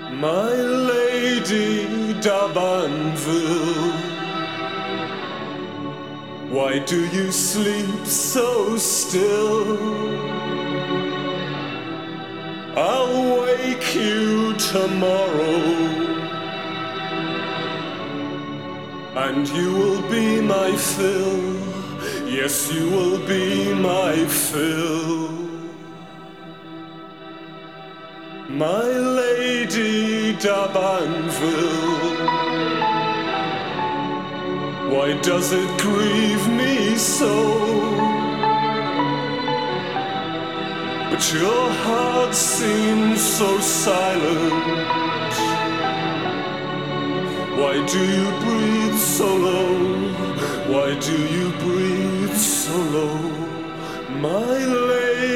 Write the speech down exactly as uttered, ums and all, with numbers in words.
My Lady d'Abanville, why do you sleep so still? I'll wake you tomorrow, and you will be my fill. Yes, you will be my fill. My Lady d'Abanville, why does it grieve me so? But your heart seems so silent. Why do you breathe so low? Why do you breathe so low? My lady